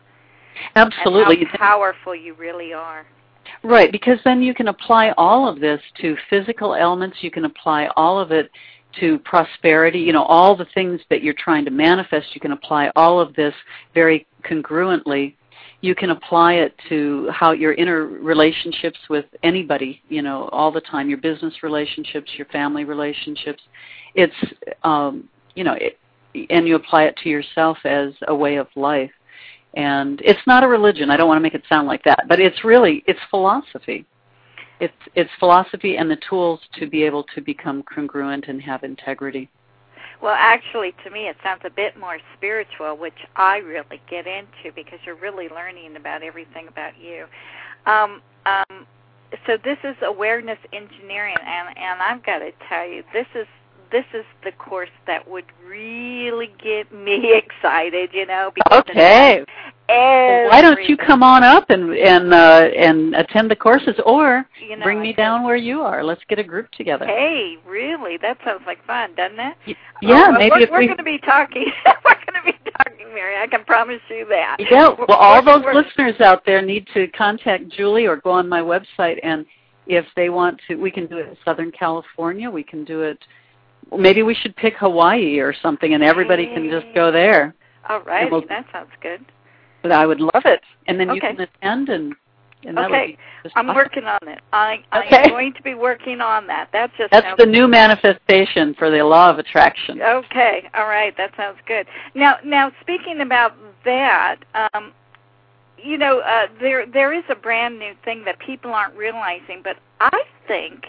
Absolutely. And how powerful you really are. Right, because then you can apply all of this to physical elements. You can apply all of it to prosperity. You know, all the things that you're trying to manifest, you can apply all of this very congruently. You can apply it to how your inner relationships with anybody, you know, all the time, your business relationships, your family relationships. It's, um, you know, it, and you apply it to yourself as a way of life. And it's not a religion. I don't want to make it sound like that, but it's really, it's philosophy. It's it's philosophy and the tools to be able to become congruent and have integrity. Well, actually, to me, it sounds a bit more spiritual, which I really get into because you're really learning about everything about you. Um, um, so this is awareness engineering, and, and I've got to tell you, this is this is the course that would really get me excited, you know. Because okay. Well, why don't you come on up and and uh, and attend the courses, or you know, bring me down where you are? Let's get a group together. Hey, really? That sounds like fun, doesn't it? Yeah, oh, maybe we're, if we're we... going to be talking. We're going to be talking, Mary. I can promise you that. Yeah. Well, all we're, those we're, listeners out there need to contact Julie or go on my website, and if they want to, we can do it in Southern California. We can do it. Maybe we should pick Hawaii or something, and everybody hey. can just go there. All right. We'll, that sounds good. But I would love it, and then okay. you can attend, and, and that okay. would be just I'm awesome. working on it. I, okay. I'm going to be working on that. That just That's sounds the new manifestation for the law of attraction. Okay. All right. That sounds good. Now, now speaking about that, um, you know, uh, there there is a brand new thing that people aren't realizing, but I think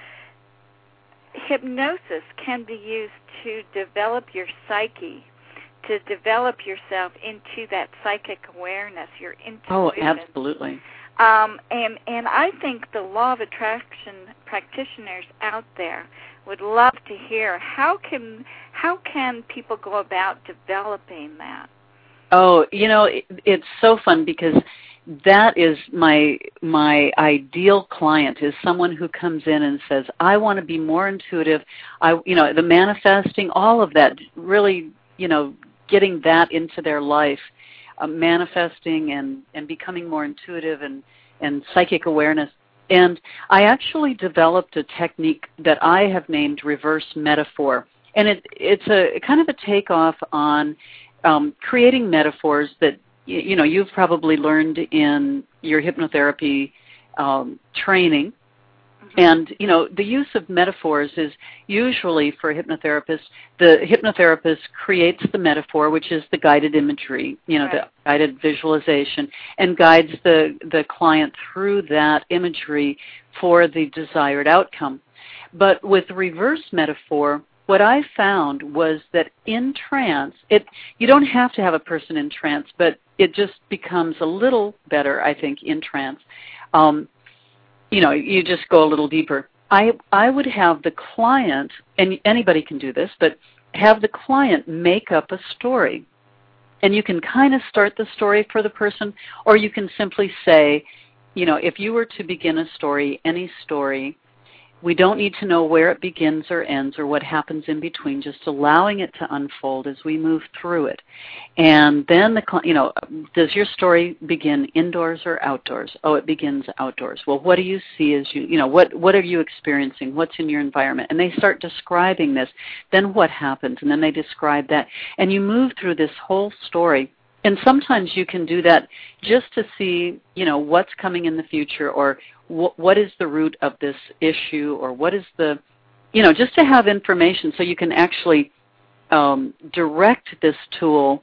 hypnosis can be used to develop your psyche, to develop yourself into that psychic awareness, your intuition. Oh, absolutely. Um, and, and I think the law of attraction practitioners out there would love to hear how can how can people go about developing that? Oh, you know, it, it's so fun because that is my my ideal client is someone who comes in and says, I want to be more intuitive. I, you know, the manifesting, all of that, really, you know, getting that into their life, uh, manifesting and, and becoming more intuitive and, and psychic awareness. And I actually developed a technique that I have named reverse metaphor. And it, it's a kind of a takeoff on um, creating metaphors that, you, you know, you've probably learned in your hypnotherapy um, training. And, you know, the use of metaphors is usually for a hypnotherapist, the hypnotherapist creates the metaphor, which is the guided imagery, you know, right. the guided visualization, and guides the, the client through that imagery for the desired outcome. But with reverse metaphor, what I found was that in trance, it you don't have to have a person in trance, but it just becomes a little better, I think, in trance. Um, You know, you just go a little deeper. I I would have the client, and anybody can do this, but have the client make up a story. And you can kind of start the story for the person, or you can simply say, you know, if you were to begin a story, any story, we don't need to know where it begins or ends or what happens in between, just allowing it to unfold as we move through it. And then, the you know, does your story begin indoors or outdoors? Oh, it begins outdoors. Well, what do you see as you, you know, what, what are you experiencing? What's in your environment? And they start describing this. Then what happens? And then they describe that. And you move through this whole story. And sometimes you can do that just to see, you know, what's coming in the future, or wh- what is the root of this issue, or what is the, you know, just to have information so you can actually um, direct this tool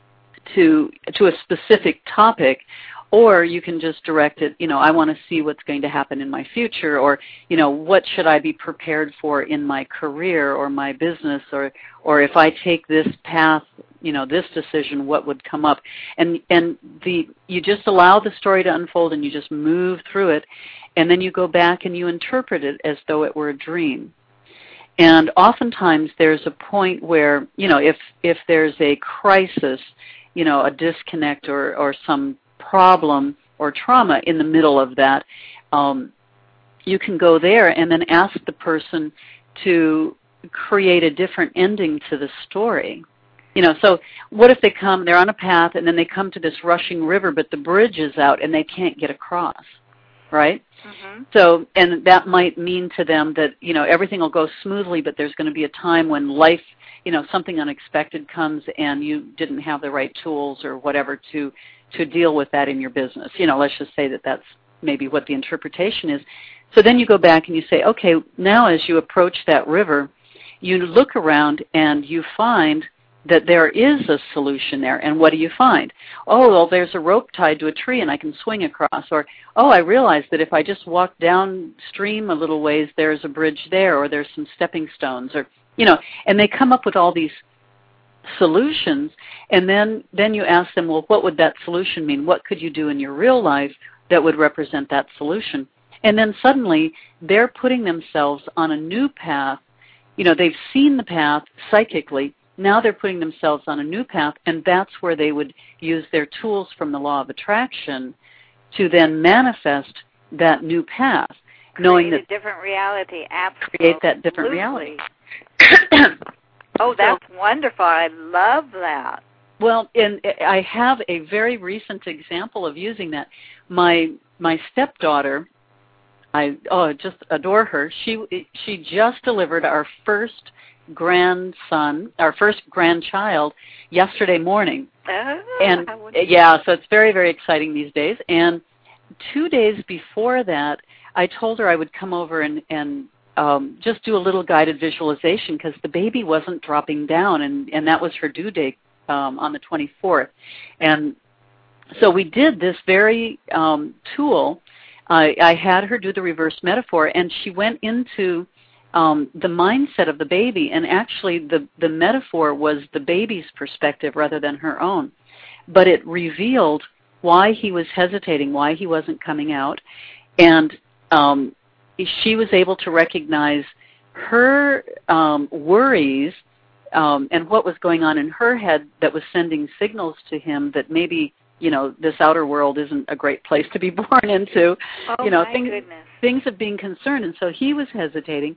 to to a specific topic, or you can just direct it, you know, I want to see what's going to happen in my future, or, you know, what should I be prepared for in my career or my business, or or if I take this path, you know, this decision, what would come up? And and the you just allow the story to unfold, and you just move through it, and then you go back and you interpret it as though it were a dream. And oftentimes there's a point where, you know, if if there's a crisis, you know, a disconnect or, or some problem or trauma in the middle of that, um, you can go there and then ask the person to create a different ending to the story. You know, so what if they come, they're on a path, and then they come to this rushing river, but the bridge is out and they can't get across, right? Mm-hmm. So, and that might mean to them that, you know, everything will go smoothly, but there's going to be a time when life, you know, something unexpected comes and you didn't have the right tools or whatever to to deal with that in your business. You know, let's just say that that's maybe what the interpretation is. So then you go back and you say, okay, now as you approach that river, you look around and you find that there is a solution there. And what do you find? Oh, well, there's a rope tied to a tree and I can swing across. Or, oh, I realize that if I just walk downstream a little ways, there's a bridge there, or there's some stepping stones. Or, you know, and they come up with all these solutions. And then, then you ask them, well, what would that solution mean? What could you do in your real life that would represent that solution? And then suddenly they're putting themselves on a new path. You know, they've seen the path psychically. Now they're putting themselves on a new path, and that's where they would use their tools from the law of attraction to then manifest that new path, create knowing that a different reality. Absolutely. Create that different reality. Oh, that's so wonderful. I love that. Well, and I have a very recent example of using that. My my stepdaughter, I oh just adore her. She she just delivered our first grandson, our first grandchild, yesterday morning. Oh, and yeah, so it's very, very exciting these days. And two days before that, I told her I would come over and, and um, just do a little guided visualization because the baby wasn't dropping down, and, and that was her due date um, on the twenty-fourth. And so we did this very um, tool. I, I had her do the reverse metaphor, and she went into Um, the mindset of the baby, and actually the, the metaphor was the baby's perspective rather than her own. But it revealed why he was hesitating, why he wasn't coming out, and um, she was able to recognize her um, worries um, and what was going on in her head that was sending signals to him that maybe, you know, this outer world isn't a great place to be born into. Oh, you know, my things, goodness. Things of being concerned, and so he was hesitating.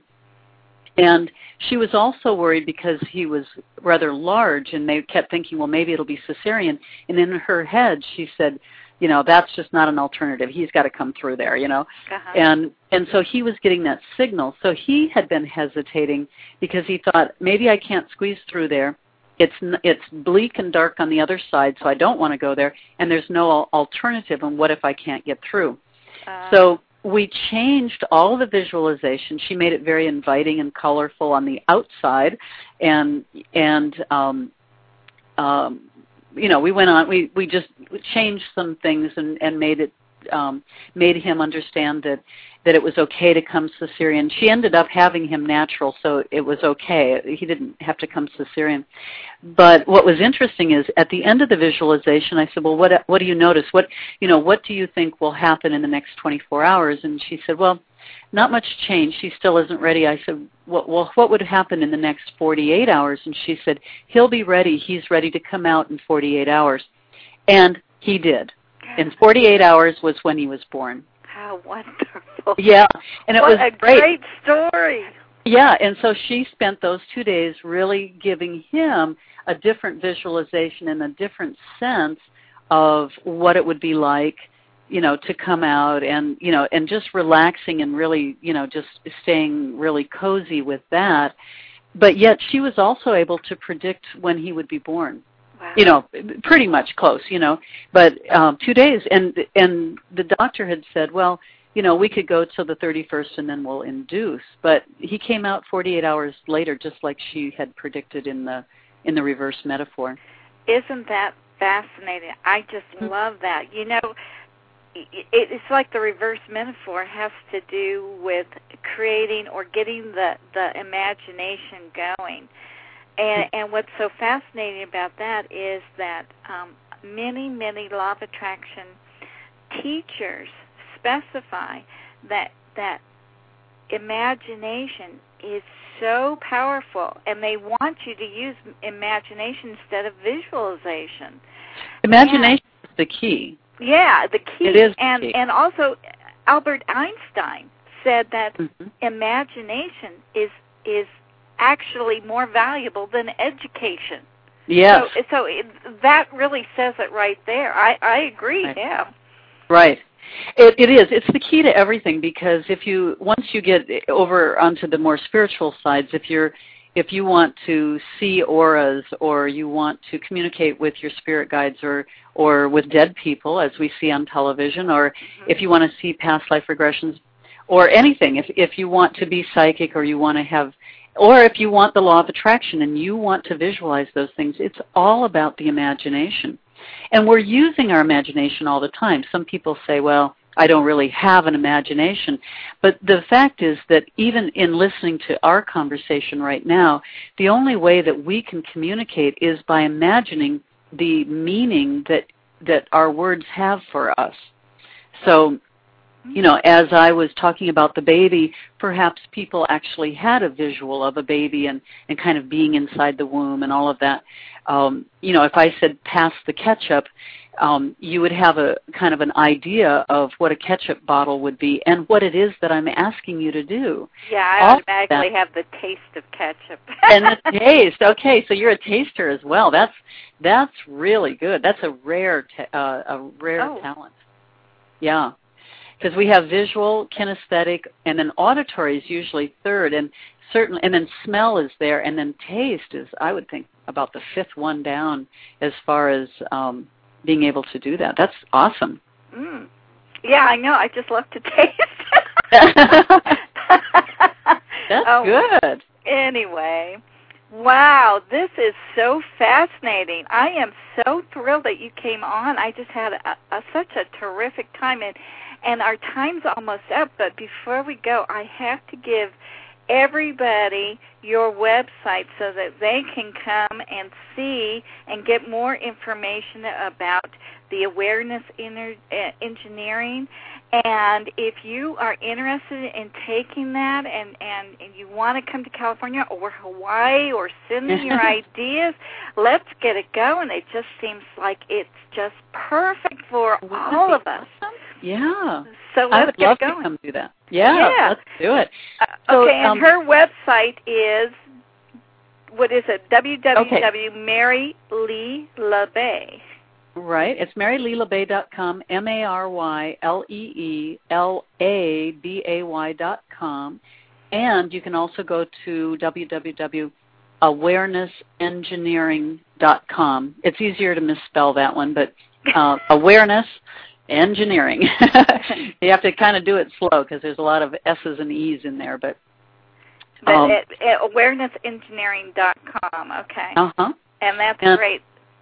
And she was also worried because he was rather large, and they kept thinking, well, maybe it'll be cesarean. And in her head, she said, you know, that's just not an alternative. He's got to come through there, you know. Uh-huh. And and so he was getting that signal. So he had been hesitating because he thought, maybe I can't squeeze through there. It's it's bleak and dark on the other side, so I don't want to go there. And there's no alternative, and what if I can't get through? Uh, so we changed all the visualization. She made it very inviting and colorful on the outside, and and um, um, you know, we went on. We we just changed some things and, and made it um, made him understand that that it was okay to come cesarean. She ended up having him natural, so it was okay. He didn't have to come cesarean. But what was interesting is at the end of the visualization, I said, well, what what do you notice? What, you know, what do you think will happen in the next twenty-four hours? And she said, well, not much change. She still isn't ready. I said, well, well, what would happen in the next forty-eight hours? And she said, he'll be ready. He's ready to come out in forty-eight hours. And he did. In forty-eight hours was when he was born. How wonderful. Yeah, and it what was a great. great story. Yeah, and so she spent those two days really giving him a different visualization and a different sense of what it would be like, you know, to come out and, you know, and just relaxing and really, you know, just staying really cozy with that. But yet she was also able to predict when he would be born. Wow. You know, pretty much close, you know, but um, two days. And and the doctor had said, well, you know, we could go till the thirty-first and then we'll induce. But he came out forty-eight hours later, just like she had predicted in the in the reverse metaphor. Isn't that fascinating? I just mm-hmm. love that. You know, it, it's like the reverse metaphor has to do with creating or getting the, the imagination going. And, and what's so fascinating about that is that um, many, many law of attraction teachers specify that that imagination is so powerful, and they want you to use imagination instead of visualization. Imagination and, is the key. Yeah, the key. It is the and key. And also, Albert Einstein said that mm-hmm. imagination is is actually more valuable than education. Yes. So, so it, that really says it right there. I, I agree, right. yeah. Right. It, it is. It's the key to everything, because if you, once you get over onto the more spiritual sides, if you're, if you want to see auras, or you want to communicate with your spirit guides, or, or with dead people, as we see on television, or mm-hmm. if you want to see past life regressions, or anything, if, if you want to be psychic, or you want to have, or if you want the law of attraction and you want to visualize those things, it's all about the imagination. And we're using our imagination all the time. Some people say, well, I don't really have an imagination. But the fact is that even in listening to our conversation right now, the only way that we can communicate is by imagining the meaning that that our words have for us. So, you know, as I was talking about the baby, perhaps people actually had a visual of a baby and, and kind of being inside the womb and all of that. Um, you know, if I said pass the ketchup, um, you would have a kind of an idea of what a ketchup bottle would be and what it is that I'm asking you to do. Yeah, I all automatically have the taste of ketchup. And the taste. Okay, so you're a taster as well. That's that's really good. That's a rare ta- uh, a rare oh. talent. Yeah. Because we have visual, kinesthetic, and then auditory is usually third, and certainly, and then smell is there, and then taste is, I would think, about the fifth one down as far as um, being able to do that. That's awesome. Mm. Yeah, I know. I just love to taste. That's oh, good. Anyway, wow, this is so fascinating. I am so thrilled that you came on. I just had a, a, such a terrific time, and and our time's almost up. But before we go, I have to give everybody your website so that they can come and see and get more information about the awareness inner, uh, engineering. And if you are interested in taking that and, and, and you want to come to California or Hawaii or send me your ideas, let's get it going. It just seems like it's just perfect for all of us. Yeah. So let's I would get love going. to come do that. Yeah, yeah. let's do it. Uh, so, okay, and um, her website is, what is it, w w w dot mary lee labay. Right. It's mary lee labay dot com, M A R Y L E E L A B A Y dot com. And you can also go to w w w dot awareness engineering dot com. It's easier to misspell that one, but uh, awareness engineering. You have to kind of do it slow because there's a lot of S's and E's in there. But, but um, at, at awareness engineering dot com, okay. Uh-huh. And that's and, great.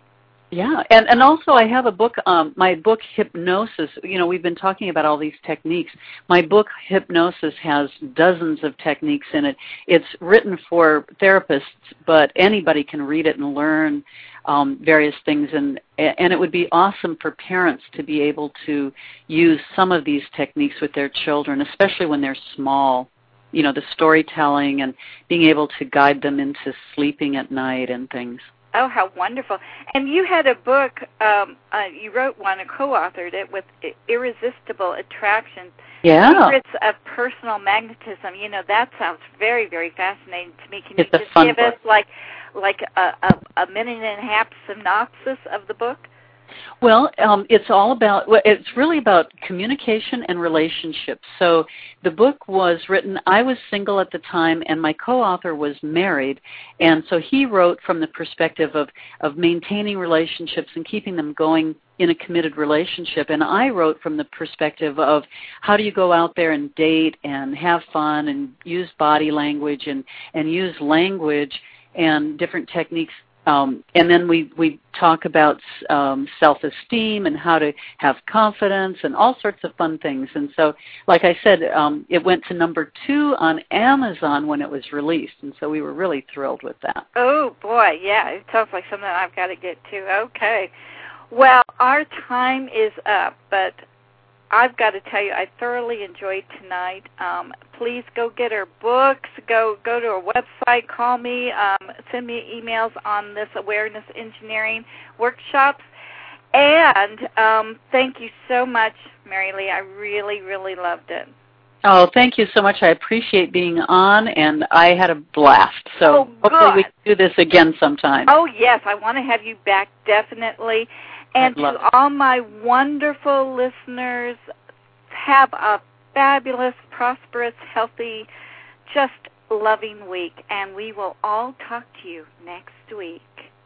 Yeah, and, and also I have a book, um, my book Hypnosis. You know, we've been talking about all these techniques. My book Hypnosis has dozens of techniques in it. It's written for therapists, but anybody can read it and learn um, various things. And, and it would be awesome for parents to be able to use some of these techniques with their children, especially when they're small. You know, the storytelling and being able to guide them into sleeping at night and things. Oh, how wonderful. And you had a book, um, uh, you wrote one, and co-authored it with Irresistible Attraction. Yeah. Secrets of Personal Magnetism. You know, that sounds very, very fascinating to me. Can it's you just give book. us like like a, a, a minute and a half synopsis of the book? Well, um, it's all about, well, it's really about communication and relationships. So the book was written, I was single at the time, and my co-author was married, and so he wrote from the perspective of, of maintaining relationships and keeping them going in a committed relationship, and I wrote from the perspective of how do you go out there and date and have fun and use body language and, and use language and different techniques. Um, and then we, we talk about um, self-esteem and how to have confidence and all sorts of fun things. And so, like I said, um, it went to number two on Amazon when it was released. And so we were really thrilled with that. Oh, boy, yeah. It sounds like something I've got to get to. Okay. Well, our time is up, but I've got to tell you, I thoroughly enjoyed tonight. Um, please go get her books. Go go to her website. Call me. Um, send me emails on this awareness engineering workshops. And um, thank you so much, Mary Lee. I really, really loved it. Oh, thank you so much. I appreciate being on, and I had a blast. So oh, hopefully we can do this again sometime. Oh, yes. I want to have you back, definitely. And to it. all my wonderful listeners, have a fabulous, prosperous, healthy, just loving week. And we will all talk to you next week.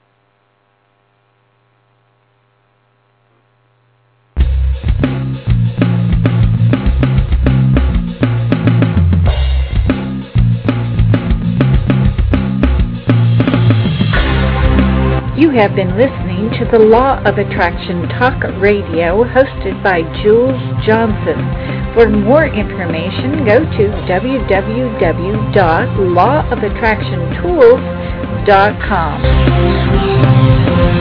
You have been listening to the Law of Attraction Talk Radio, hosted by Jules Johnson. For more information, go to w w w dot law of attraction tools dot com.